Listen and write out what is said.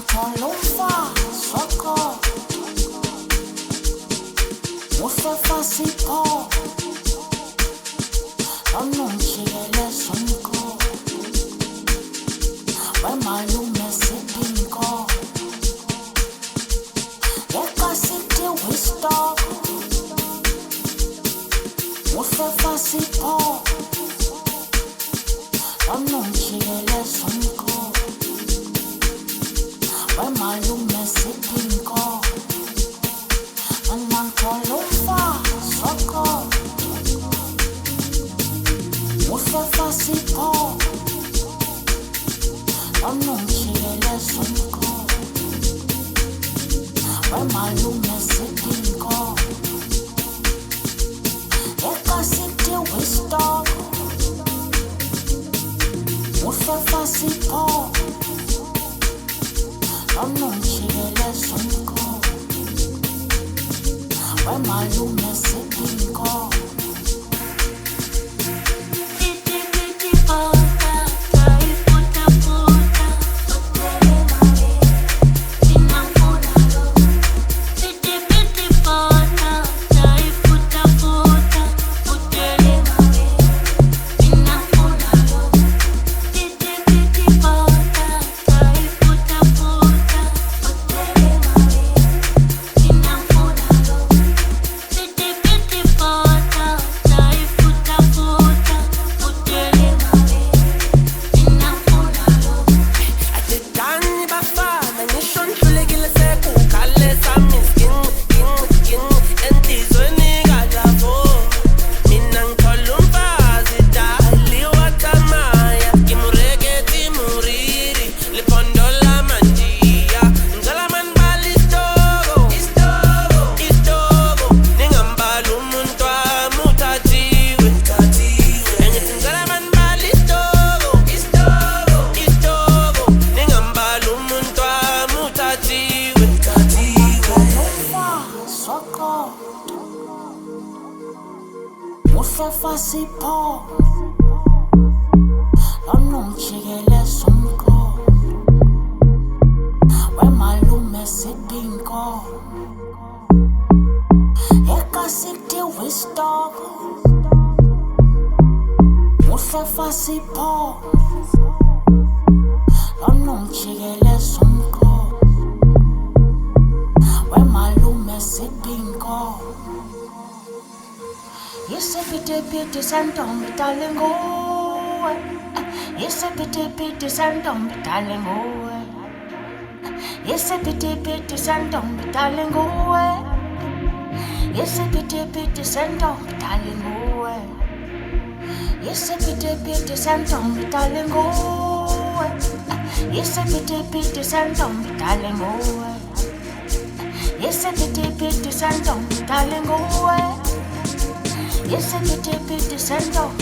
Tolumba, Soko, Mustafa Sipo, Anunchile Sunko, Wemalume Sipinko, Yeka City Wisdom, Mustafa Sipo, Anunchile Sunko, Wemalume Sipinko, Anantolumba, Soko, Mustafa Sipo, Anunchile Sunko, Wemalume Sipinko, Yeka City Wisdom, Mustafa Sipo, Anunchile Sunko, Wemalume Sipinko. Mustafa Sipo, Anunchile Sunko, Wemalume Sipinko, Yeka City Wisdom, Mustafa Sipo, Anunchile Sunko, Wemalume Sipinko. Yes, a pity santom bitalingo. Yes, a pity santom bitalingo. Yes, a pity santom bitalingo. Yes, a pity santom bitalingo. Yes, a pity santom bitalingo. Yes, a pity santom bitalingo. Yes, a pity santom bitalingo. Yes, a pity sendo